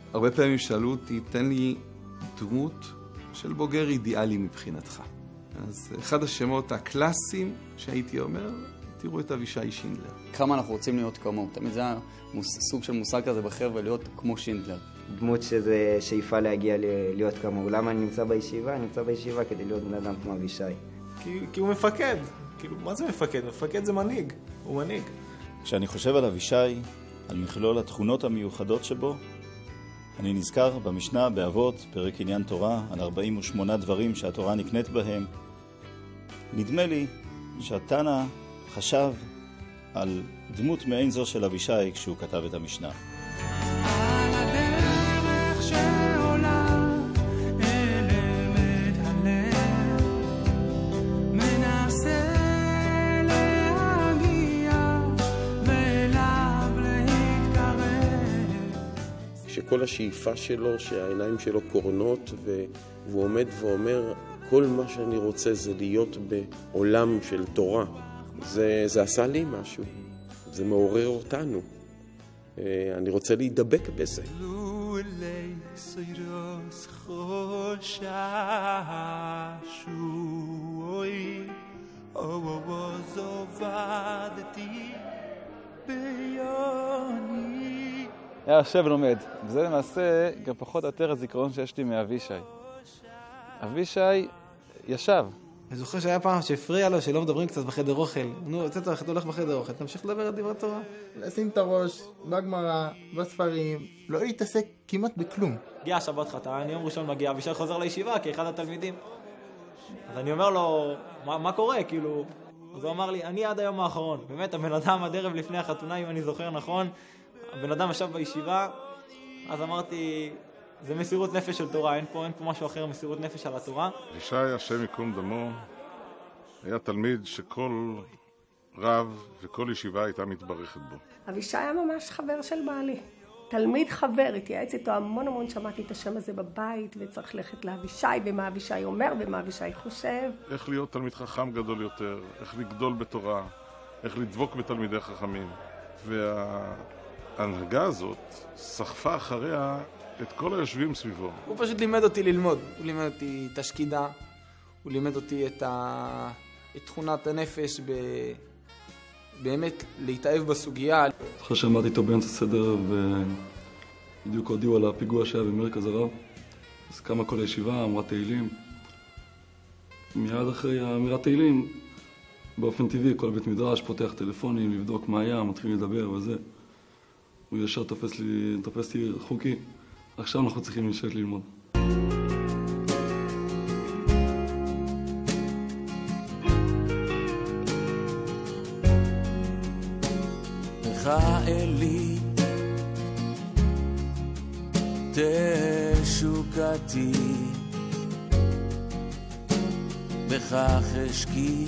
הרבה פעמים שאלו אותי, תן לי דמות של בוגר אידיאלי מבחינתך. אז אחד השמות הקלאסיים שהייתי אומר, תראו את אבישי שינדלר. כמה אנחנו רוצים להיות כמוהו. תמיד זה סוג של מושג כזה בחבר'ה, להיות כמו שינדלר. דמות שזה שאיפה להגיע להיות כמוהו. למה אני נמצא בישיבה? אני נמצא בישיבה כדי להיות בן אדם כמו אבישי. כי הוא מפקד. כאילו, מה זה מפקד? מפקד זה מנהיג. הוא מנהיג. כשאני חושב על אבישי, על מכלול התכונות המיוחדות שבו, אני נזכר במשנה באבות, פרק עניין תורה, על 48 דברים שהתורה נקנית בהם. נדמה לי שהתנא חשב על דמות מעין זו של אבישי כשהוא כתב את המשנה. על הדרך שעולה אל אמת הלב מנסה להגיע ואליו להתקרב. שכל השאיפה שלו, שהעיניים שלו קורנות והוא עומד ואומר כל מה שאני רוצה זה להיות בעולם של תורה. זה עשה לי משהו, זה מעורר אותנו. אני רוצה להידבק בזה. היה יושב ולומד, וזה למעשה גם פחות או יותר הזיכרון שיש לי מאבישי. אבישי ישב. אני זוכר שהיה פעם שהפריע לו שלא מדברים קצת בחדר אוכל. נו, יצאת לך, אתה הולך בחדר אוכל, תמשיך לדבר על דברי תורה. לשים את הראש בגמרא, בספרים, לא להתעסק כמעט בכלום. הגיע השבת חתן, יום ראשון מגיע, אבישי חוזר לישיבה כאחד התלמידים. אז אני אומר לו, מה קורה? כאילו, אז הוא אמר לי, אני עד היום האחרון. באמת, הבן אדם עד ערב לפני החתונה, אם אני זוכר נכון, הבן אדם ישב בישיבה, אז אמרתי, זה מסירות נפש של תורה, אין פה משהו אחר, מסירות נפש על התורה. אבישי, השם יקום דמו, היה תלמיד שכל רב וכל ישיבה הייתה מתברכת בו. אבישי היה ממש חבר של בעלי. תלמיד חבר, התייעץ איתו המון, שמעתי את השם הזה בבית, וצריך ללכת לאבישי, ומה אבישי אומר, ומה אבישי חושב. איך להיות תלמיד חכם גדול יותר, איך לגדול בתורה, איך לדבוק בתלמידי חכמים. וההנהגה הזאת סחפה אחריה את כל היושבים סביבו. הוא פשוט לימד אותי ללמוד, הוא לימד אותי את השקידה, הוא לימד אותי את תכונת הנפש באמת להתאהב בסוגיה. אחרי שעמדתי איתו באמצע סדר ובדיוק הודיעו על הפיגוע שהיה במרכז הרב, אז קמה כל הישיבה, אמרה תהילים. מיד אחרי האמירת תהילים, באופן טבעי כל בית מדרש פותח טלפונים לבדוק מה היה, מתחילים לדבר וזה. הוא ישר תופס לי חוקי. עכשיו אנחנו צריכים להישאר ללמוד. לך אלי תשוקתי בכך אשקי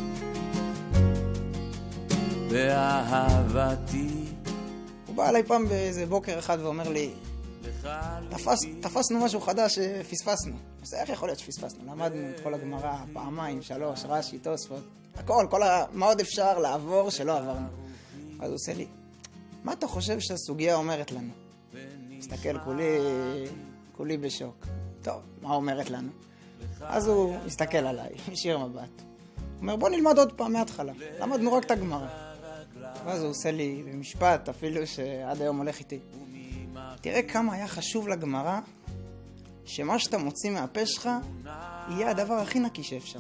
באהבתי. הוא בא אליי פעם באיזה בוקר אחד ואומר לי, תפסנו משהו חדש שפספסנו. אז איך יכול להיות שפספסנו? למדנו את כל הגמרא, פעמיים, 3, רש"י, תוספות, הכל, מה עוד אפשר לעבור שלא עברנו. אז הוא עושה לי, מה אתה חושב שהסוגיה אומרת לנו? מסתכל כולי בשוק. טוב, מה אומרת לנו? אז הוא מסתכל עליי, משאיר מבט. הוא אומר, בוא נלמד עוד פעם מההתחלה. למדנו רק את הגמרא. ואז הוא עושה לי במשפט, אפילו שעד היום הולך איתי. תראה כמה היה חשוב לגמרא, שמה שאתה מוציא מהפה שלך, יהיה הדבר הכי נקי שאפשר.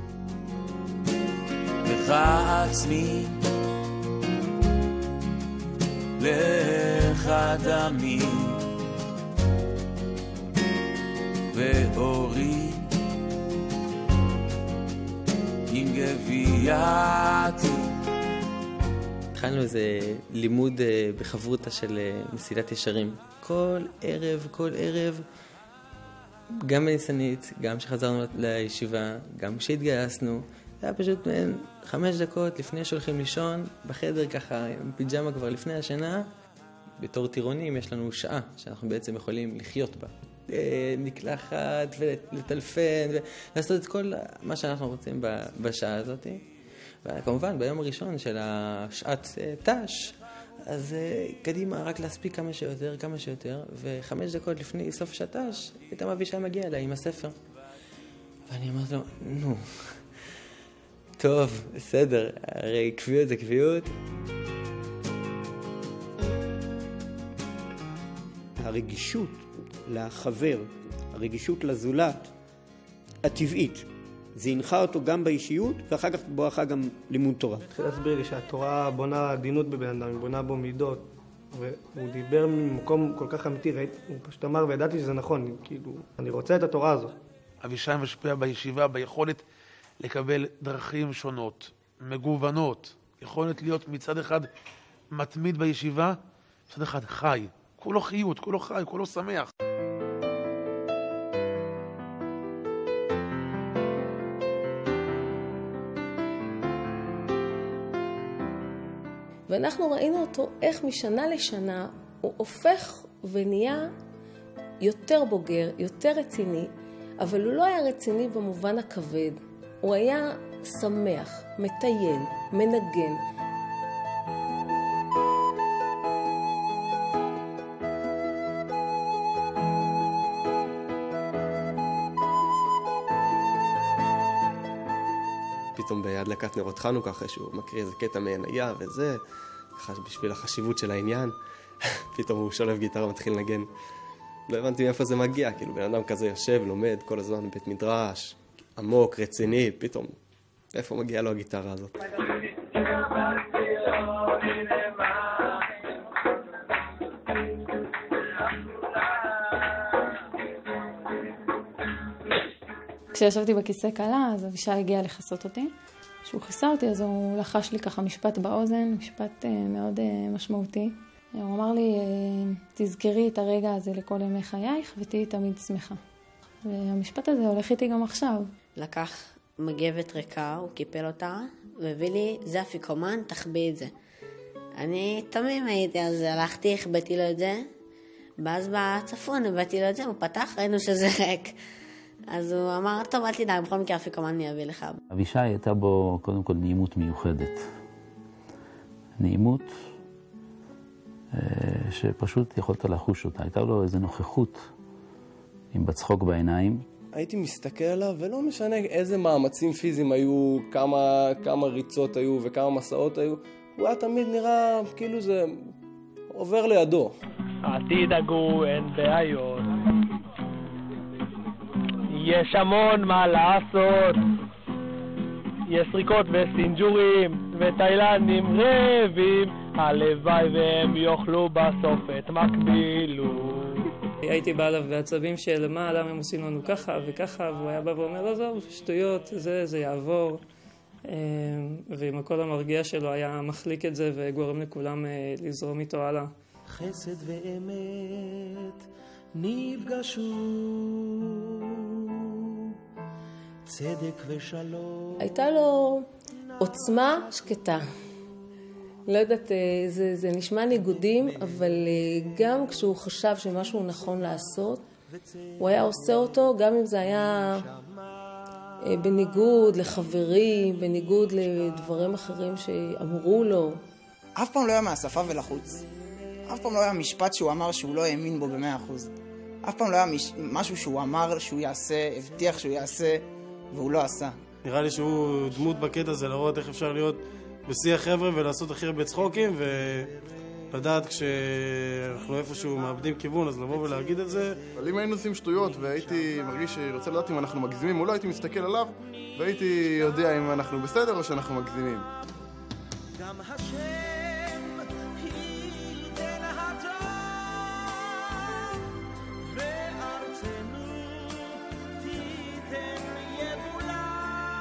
לך עצמי, לך דמי, ואורי, עם גבייתי. התחלנו איזה לימוד בחברותה של מסילת ישרים. כל ערב, גם בניסנית, גם שחזרנו לישיבה, גם כשהתגייסנו, זה היה פשוט 5 דקות לפני שהולכים לישון, בחדר ככה, עם פיג'מה כבר לפני השינה. בתור טירונים יש לנו שעה שאנחנו בעצם יכולים לחיות בה. נקלחת ולטלפן ולעשות את כל מה שאנחנו רוצים בשעה הזאת. וכמובן ביום הראשון של השעת תש, אז קדימה, רק להספיק כמה שיותר, ו5 דקות לפני סוף שטש, פתאום אבישי מגיע אליי עם הספר. ואני אמרתי לו, נו, טוב, בסדר, הרי קביעות זה קביעות. הרגישות לחבר, הרגישות לזולת, הטבעית, זה הנחה אותו גם באישיות, ואחר כך בואכה גם לימוד תורה. התחיל להסביר לי שהתורה בונה עדינות בבן אדם, היא בונה בו מידות, והוא דיבר ממקום כל כך אמיתי, הוא פשוט אמר וידעתי שזה נכון, כאילו, אני רוצה את התורה הזאת. אבישי משפיע בישיבה ביכולת לקבל דרכים שונות, מגוונות, יכולת להיות מצד אחד מתמיד בישיבה, מצד אחד חי, כולו חיות, כולו חי, כולו שמח. ואנחנו ראינו אותו איך משנה לשנה הוא הופך ונהיה יותר בוגר, יותר רציני, אבל הוא לא היה רציני במובן הכבד. הוא היה שמח, מטייל, מנגן. פתאום בהדלקת נרות חנוכה, אחרי שהוא מקריא איזה קטע מעניה וזה, בשביל החשיבות של העניין, פתאום הוא שולב גיטרה ומתחיל לנגן. לא הבנתי מאיפה זה מגיע, כאילו בן אדם כזה יושב, לומד כל הזמן בית מדרש, עמוק, רציני, פתאום, איפה מגיעה לו הגיטרה הזאת? כשישבתי בכיסא קלה, אז אבישי הגיע לחסות אותי. כשהוא חיסה אותי, אז הוא לחש לי ככה משפט באוזן, משפט מאוד משמעותי. הוא אמר לי, תזכרי את הרגע הזה לכל ימי חייך, ותהיי תמיד שמחה. והמשפט הזה הולך איתי גם עכשיו. לקח מגבת ריקה, הוא קיפל אותה, והביא לי, זה אפיקומן, תחביא את זה. אני תמים הייתי, אז הלכתי, החבאתי לו את זה, ואז בצפון הבאתי לו את זה, הוא פתח, ראינו שזה ריק. אז הוא אמר, טוב, אל תדאג, בכל מקרה אפיקומן אני אביא לך. אבישי הייתה בו קודם כל נעימות מיוחדת. נעימות שפשוט יכולת לחוש אותה. הייתה לו איזו נוכחות עם בצחוק בעיניים. הייתי מסתכל עליו, ולא משנה איזה מאמצים פיזיים היו, כמה ריצות היו וכמה מסעות היו, הוא היה תמיד נראה כאילו זה עובר לידו. אל תדאגו, אין בעיות. יש המון מה לעשות. יש סריקות וסינג'ורים ותאילנדים רעבים, הלוואי והם יאכלו בסוף את מקבילו. הייתי בא אליו בעצבים של מה, למה הם עושים לנו ככה וככה, והוא היה בא ואומר, לא זהו, שטויות, זה יעבור. ועם הכל המרגיע שלו היה מחליק את זה וגורם לכולם לזרום איתו הלאה. חסד ואמת נפגשו, צדק ושלום. הייתה לו עוצמה שקטה. לא יודעת, זה נשמע ניגודים, אבל גם כשהוא חשב שמשהו נכון לעשות, הוא היה עושה אותו, גם אם זה היה בניגוד לחברים, בניגוד לדברים אחרים שאמרו לו. אף פעם לא היה מהשפה ולחוץ. אף פעם לא היה משפט שהוא אמר שהוא לא האמין בו ב100%. אף פעם לא היה משהו שהוא אמר שהוא יעשה, הבטיח שהוא יעשה, והוא לא עשה. נראה לי שהוא דמות בקטע הזה, לראות איך אפשר להיות בשיא החבר'ה ולעשות הכי הרבה צחוקים, ולדעת כשאנחנו איפשהו מאבדים כיוון, אז לבוא ולהגיד את זה. אבל אם היינו עושים שטויות והייתי מרגיש שרוצה לדעת אם אנחנו מגזימים, אולי הייתי מסתכל עליו והייתי יודע אם אנחנו בסדר או שאנחנו מגזימים. גם השם ייתן הטוב וארצנו תיתן יבולה,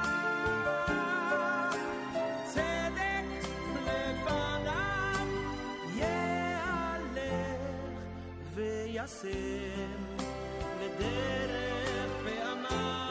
צדק לפניו יהלך וישם לדרך פעמיו.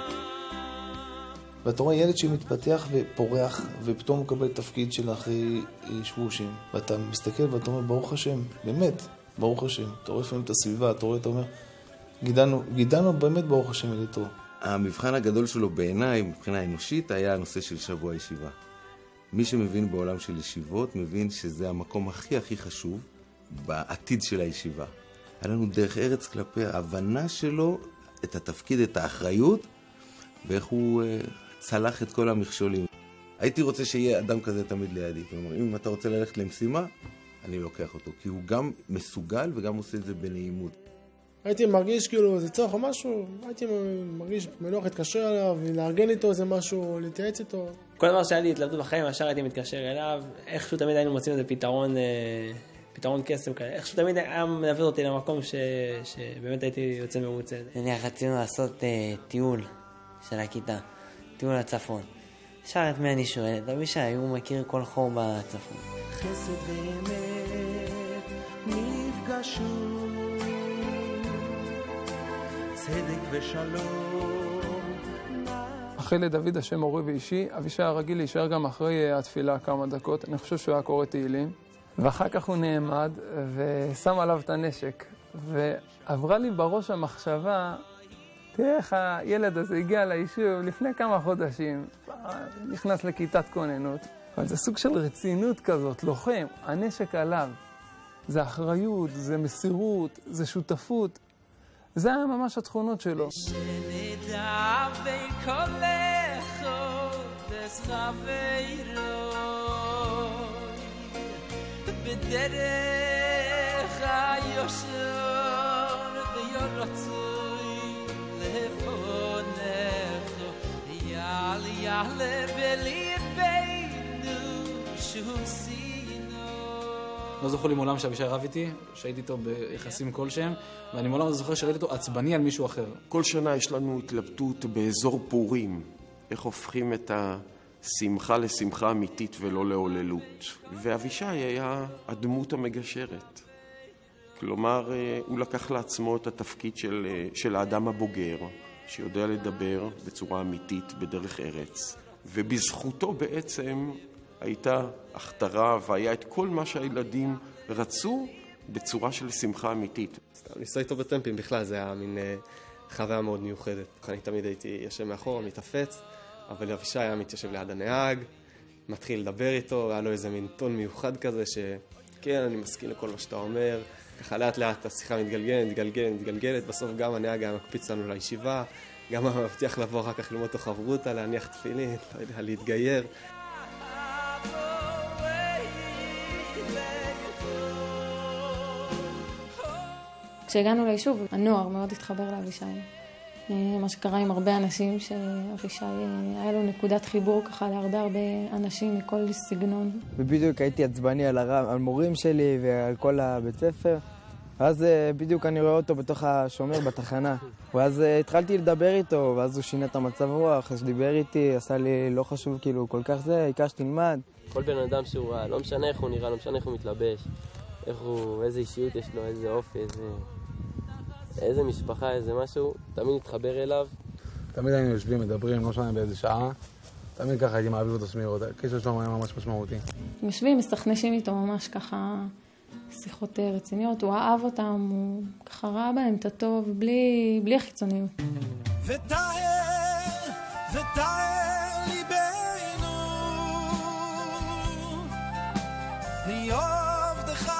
ואתה רואה ילד שמתפתח ופורח, ופתאום הוא מקבל תפקיד של אחרי שבושים. ואתה מסתכל ואתה אומר, ברוך השם, באמת, ברוך השם. אתה רואה לפעמים את הסביבה, אתה רואה, אתה אומר, גידלנו באמת ברוך השם אליתו. המבחן הגדול שלו בעיניי, מבחינה אנושית, היה הנושא של שבוע ישיבה. מי שמבין בעולם של ישיבות מבין שזה המקום הכי הכי חשוב בעתיד של הישיבה. היה לנו דרך ארץ כלפי ההבנה שלו, את התפקיד, את האחריות, ואיך הוא צלח את כל המכשולים. הייתי רוצה שיהיה אדם כזה תמיד לידי. כלומר, אם אתה רוצה ללכת למשימה, אני לוקח אותו, כי הוא גם מסוגל וגם עושה את זה בנעימות. הייתי מרגיש כאילו זה צורך או משהו, הייתי מרגיש מנוח להתקשר אליו, לארגן איתו איזה משהו, להתייעץ איתו. כל דבר שהיה לי התלבטות בחיים, ישר הייתי מתקשר אליו, איכשהו תמיד היינו מוצאים איזה פתרון קסם כאלה, איכשהו תמיד היה מנווט אותי למקום שבאמת הייתי יוצא ממוצא. נניח רצינו לעשות טיול של הכיתה, טיול לצפון. ישר את מי אני שואל, את אבישי, הוא מכיר כל חור בצפון. חסד באמת נפגשו, צדק ושלום. אחרי לדוד השם מורה ואישי, אבישי הרגיל להישאר גם אחרי התפילה כמה דקות. אני חושב שהוא היה קורא תהילים. ואחר כך הוא נעמד ושם עליו את הנשק. ועברה לי בראש המחשבה, תראה איך הילד הזה הגיע ליישוב לפני כמה חודשים, נכנס לכיתת כוננות. אבל זה סוג של רצינות כזאת, לוחם, הנשק עליו. זה אחריות, זה מסירות, זה שותפות. זה היה ממש התכונות שלו. שנדע בקולך דס חברוי בדרך היושר ויורצוי לפונך יעלה בליבנו שום לא זוכר לי מעולם שאבישי רב איתי, שהייתי איתו ביחסים כלשהם, ואני מעולם לא זוכר שראיתי אותו עצבני על מישהו אחר. כל שנה יש לנו התלבטות באזור פורים, איך הופכים את השמחה לשמחה אמיתית ולא להוללות. ואבישי היה הדמות המגשרת. כלומר, הוא לקח לעצמו את התפקיד של האדם הבוגר, שיודע לדבר בצורה אמיתית בדרך ארץ. ובזכותו בעצם הייתה הכתרה והיה את כל מה שהילדים רצו בצורה של שמחה אמיתית. לנסוע איתו בטמפים בכלל זה היה מין חוויה מאוד מיוחדת. אני תמיד הייתי יושב מאחור, מתאפץ, אבל אבישי היה מתיישב ליד הנהג, מתחיל לדבר איתו, היה לו איזה מין טון מיוחד כזה שכן, אני מסכים לכל מה שאתה אומר. ככה לאט לאט השיחה מתגלגלת, בסוף גם הנהג היה מקפיץ לנו לישיבה, גם מבטיח לבוא אחר כך ללמוד תוך חברותה, להניח תפילין, לא יודע, להתגייר. כשהגענו ליישוב, הנוער מאוד התחבר לאבישי. מה שקרה עם הרבה אנשים, שאבישי היה לו נקודת חיבור ככה להרבה אנשים מכל סגנון. ובדיוק הייתי עצבני על מורים שלי ועל כל הבית ספר. ואז בדיוק אני רואה אותו בתוך השומר בתחנה. ואז התחלתי לדבר איתו, ואז הוא שינה את המצב רוח, אז דיבר איתי, עשה לי לא חשוב כאילו כל כך זה, העיקר שתלמד. כל בן אדם שהוא ראה, לא משנה איך הוא נראה, לא משנה איך הוא מתלבש, איזה אישיות יש לו, איזה אופי, איזה משפחה, איזה משהו, תמיד נתחבר אליו. תמיד היינו יושבים, מדברים, לא משנה באיזה שעה. תמיד ככה הייתי מעביר אותו סמירות, הקשר שלנו היה ממש משמעותי. יושבים, מסתכנשים איתו ממש ככה שיחות רציניות, הוא אהב אותם, הוא ככה ראה בהם את הטוב, בלי החיצוניות. ותאר ליבנו ליעבדך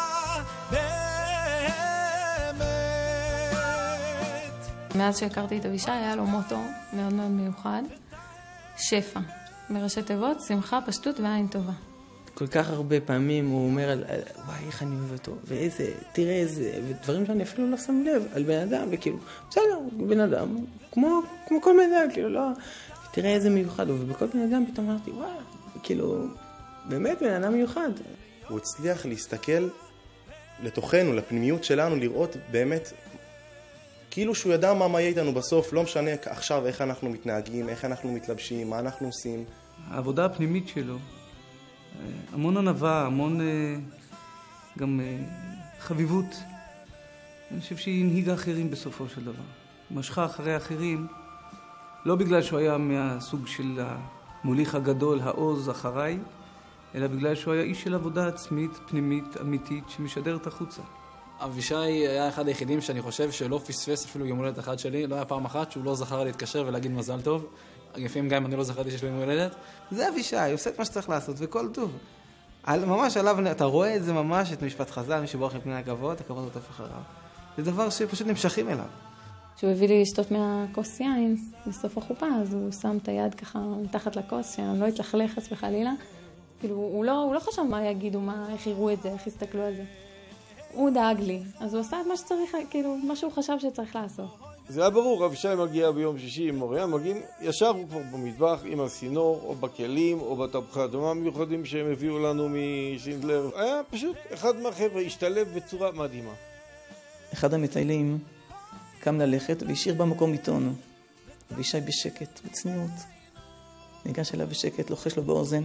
מאז שהכרתי את אבישי היה לו מוטו מאוד מאוד מיוחד, שפע, בראשי תיבות, שמחה, פשטות ועין טובה. כל כך הרבה פעמים הוא אומר, וואי, איך אני אוהב אותו, ואיזה, תראה איזה, ודברים שאני אפילו לא שם לב על בן אדם, וכאילו, בסדר, בן אדם, כמו כל בן אדם, כאילו, לא, תראה איזה מיוחד, ובכל בן אדם פתאום אמרתי, וואי, כאילו, באמת בן אדם מיוחד. הוא הצליח להסתכל לתוכנו, לפנימיות שלנו, לראות באמת, כאילו שהוא ידע מה יהיה איתנו בסוף, לא משנה עכשיו איך אנחנו מתנהגים, איך אנחנו מתלבשים, מה אנחנו עושים. העבודה הפנימית שלו, המון ענווה, המון גם חביבות. אני חושב שהיא הנהיגה אחרים בסופו של דבר. משכה אחרי אחרים, לא בגלל שהוא היה מהסוג של המוליך הגדול, העוז אחריי, אלא בגלל שהוא היה איש של עבודה עצמית, פנימית, אמיתית, שמשדרת החוצה. אבישי היה אחד היחידים שאני חושב שלא פספס אפילו יום הולדת אחד שלי, לא היה פעם אחת שהוא לא זכר להתקשר ולהגיד מזל טוב. לפעמים גם אם אני לא זכרתי שיש לו יום הולדת. זה אבישי, הוא עושה את מה שצריך לעשות, וכל טוב. ממש עליו, אתה רואה את זה ממש, את משפט חז"ל, מי שבורח מפני הכבוד, הכבוד רודף אחריו. זה דבר שפשוט נמשכים אליו. כשהוא הביא לי לשתות מהכוס יין, בסוף החופה, אז הוא שם את היד ככה מתחת לכוס, שאני לא אתלכלך חס וחלילה. כאילו, הוא לא חשב מה יגידו, איך יראו את זה, איך יסתכלו על זה. הוא דאג לי, אז הוא עשה את מה שצריך, כאילו, מה שהוא חשב שצריך לעשות. זה היה ברור, אבישי מגיע ביום שישי עם מוריה, מגיעים, ישר הוא כבר במטבח עם הסינור, או בכלים, או בתפוחי אדמה מיוחדים שהם הביאו לנו משינדלר. היה פשוט אחד מהחבר'ה, השתלב בצורה מדהימה. אחד המטיילים קם ללכת והשאיר במקום עיתון. אבישי בשקט, בצניעות. ניגש אליו בשקט, לוחש לו באוזן.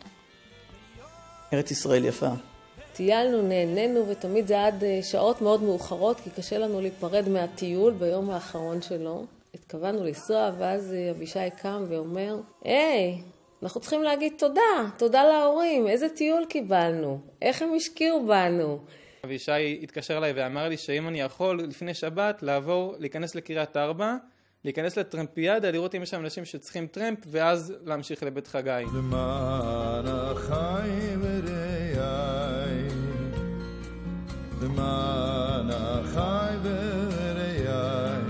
ארץ ישראל יפה. טיילנו, נהנינו, ותמיד זה עד שעות מאוד מאוחרות, כי קשה לנו להיפרד מהטיול ביום האחרון שלו. התכוונו לנסוע, ואז אבישי קם ואומר, היי, אנחנו צריכים להגיד תודה להורים, איזה טיול קיבלנו, איך הם השקיעו בנו. אבישי התקשר אליי ואמר לי שאם אני יכול לפני שבת להיכנס לקריית ארבע, להיכנס לטרמפיאדה, לראות אם יש שם אנשים שצריכים טרמפ, ואז להמשיך לבית חגי. למען החיים וראי, למען החי וראי.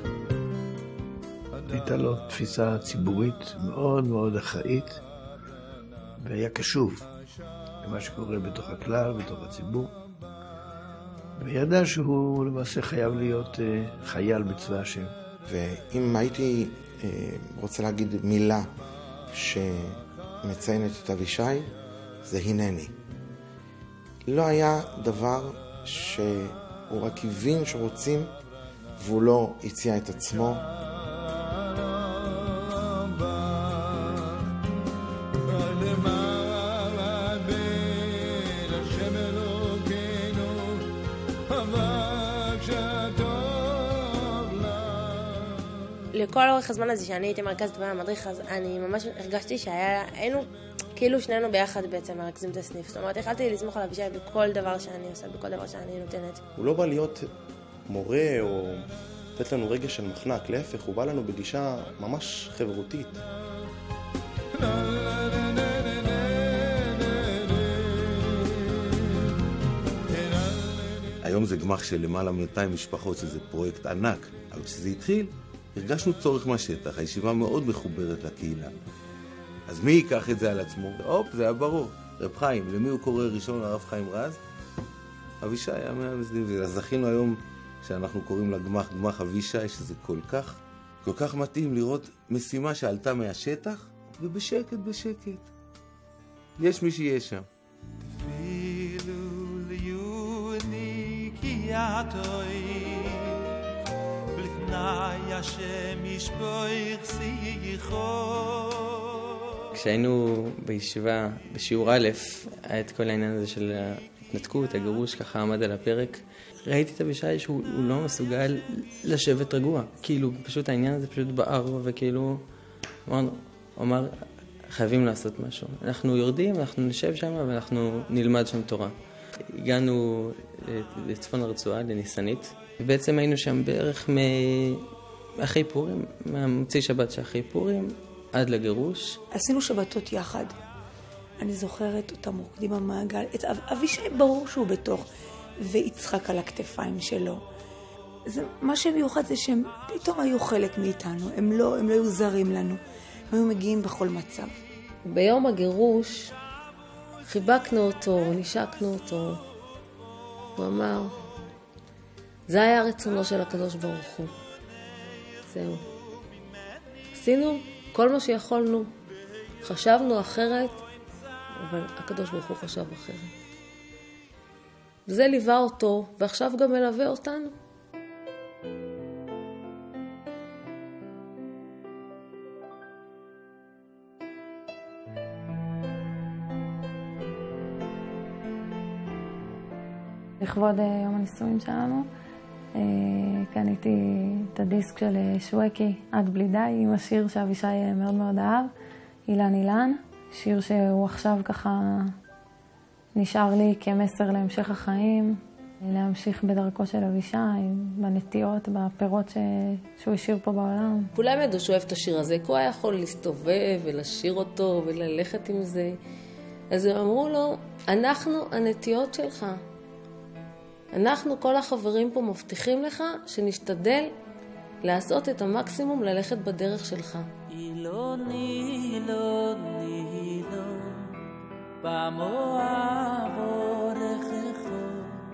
הייתה לו תפיסה ציבורית מאוד מאוד אחראית, והיה קשוב למה שקורה בתוך הכלל, בתוך הציבור. וידע שהוא למעשה חייב להיות חייל בצבא השם. ואם הייתי רוצה להגיד מילה שמציינת את אבישי, זה הנני. לא היה דבר שהוא רק הבין שרוצים, והוא לא הציע את עצמו. לכל אורך הזמן הזה שאני הייתי מרכזת במדריך, אז אני ממש הרגשתי שהיינו כאילו שנינו ביחד בעצם מרכזים את הסניף. זאת אומרת, יכלתי לסמוך על אבישי בכל דבר שאני עושה, בכל דבר שאני נותנת. הוא לא בא להיות מורה או לתת לנו רגע של מחנק, להפך, הוא בא לנו בגישה ממש חברותית. היום זה גמח של למעלה מ-200 משפחות, שזה פרויקט ענק, אבל כשזה התחיל, הרגשנו צורך מהשטח, הישיבה מאוד מחוברת לקהילה. אז מי ייקח את זה על עצמו? זה היה ברור. רב חיים, למי הוא קורא ראשון? הרב חיים רז? אבישי היה מהמסדים, וזכינו היום שאנחנו קוראים לה גמח אבישי, שזה כל כך מתאים לראות משימה שעלתה מהשטח, ובשקט, יש מי שיש שם. תפילו ליוני כי יתוי לפני השם ישפוך שיחו. כשהיינו בישיבה, בשיעור א', היה את כל העניין הזה של ההתנתקות, הגירוש, ככה עמד על הפרק. ראיתי את אבישי שהוא לא מסוגל לשבת רגוע. כאילו, פשוט העניין הזה פשוט בער, וכאילו, הוא אמר, חייבים לעשות משהו. אנחנו יורדים, אנחנו נשב שם, ואנחנו נלמד שם תורה. הגענו לצפון הרצועה, לניסנית, ובעצם היינו שם בערך אחרי פורים, מהמוצאי שבת שאחרי פורים, עד לגירוש. עשינו שבתות יחד. אני זוכרת אותם רוקדים במעגל. את אבישי ברור שהוא בתוך, ויצחק על הכתפיים שלו. מה שמיוחד זה שהם פתאום היו חלק מאיתנו. הם לא היו זרים לנו. הם היו מגיעים בכל מצב. ביום הגירוש חיבקנו אותו, נשקנו אותו. הוא אמר, זה היה רצונו של הקדוש ברוך הוא. זהו. עשינו כל מה שיכולנו. חשבנו אחרת, אבל הקדוש ברוך הוא חשב אחרת. וזה ליווה אותו, ועכשיו גם מלווה אותנו. לכבוד יום הנישואים שלנו, קניתי את הדיסק של שווקי, עד בלי די, עם השיר שאבישי מאוד מאוד אהב, אילן, שיר שהוא עכשיו ככה נשאר לי כמסר להמשך החיים, להמשיך בדרכו של אבישי, בנטיות, בפירות שהוא השאיר פה בעולם. כולם ידעו שהוא אוהב את השיר הזה, כי הוא היה יכול להסתובב ולשיר אותו וללכת עם זה. אז הם אמרו לו, אנחנו הנטיות שלך. אנחנו, כל החברים פה, מבטיחים לך שנשתדל לעשות את המקסימום ללכת בדרך שלך. אילון, אילון, אילון, במואב אורכךו,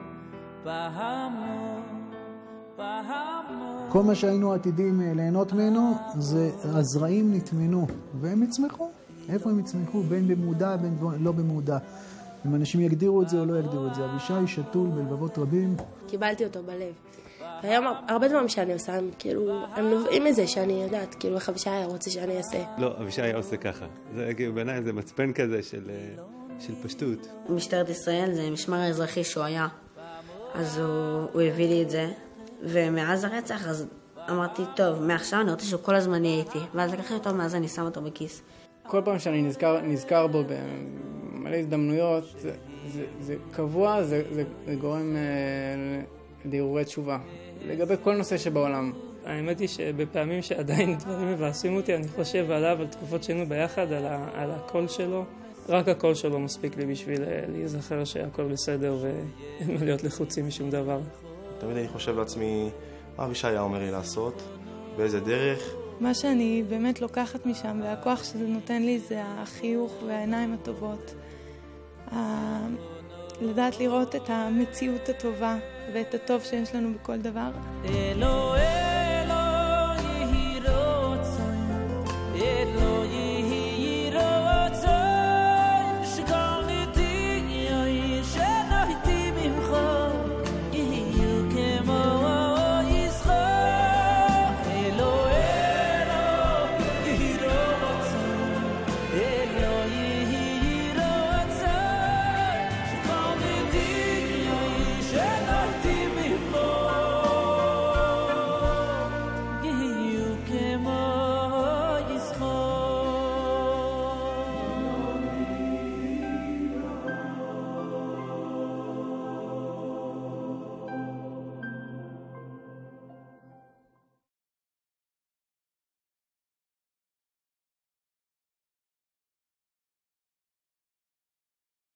בהמון, בהמון. כל מה שהיינו עתידים ליהנות ממנו, זה הזרעים נטמנו, והם יצמחו. איפה הם יצמחו? בין במודע, בין לא במודע. אם אנשים יגדירו את זה או לא יגדירו את זה. אבישי שתול בלבבות רבים. קיבלתי אותו בלב. והיום הרבה דברים שאני עושה, הם נובעים מזה שאני יודעת, כאילו איך אבישי היה רוצה שאני אעשה. לא, אבישי היה עושה ככה. זה כאילו בעיניי זה מצפן כזה של פשטות. משטרת ישראל זה משמר האזרחי שהוא היה. אז הוא הביא לי את זה, ומאז הרצח אז אמרתי, טוב, מעכשיו אני רוצה שהוא כל הזמן יהיה איתי. ואז לקחתי אותו, מאז אני שם אותו בכיס. כל פעם שאני נזכר בו במלא הזדמנויות, זה קבוע, זה גורם להרהורי תשובה. לגבי כל נושא שבעולם. האמת היא שבפעמים שעדיין דברים מבאסים אותי, אני חושב עליו, על תקופות שהיינו ביחד, על הקול שלו. רק הקול שלו מספיק לי בשביל להיזכר שהכל בסדר ואין מה להיות לחוצים משום דבר. תמיד אני חושב לעצמי, מה אבישי היה אומר לי לעשות, באיזה דרך. מה שאני באמת לוקחת משם, והכוח שזה נותן לי, זה החיוך והעיניים הטובות. לדעת לראות את המציאות הטובה ואת הטוב שיש לנו בכל דבר. אלוהי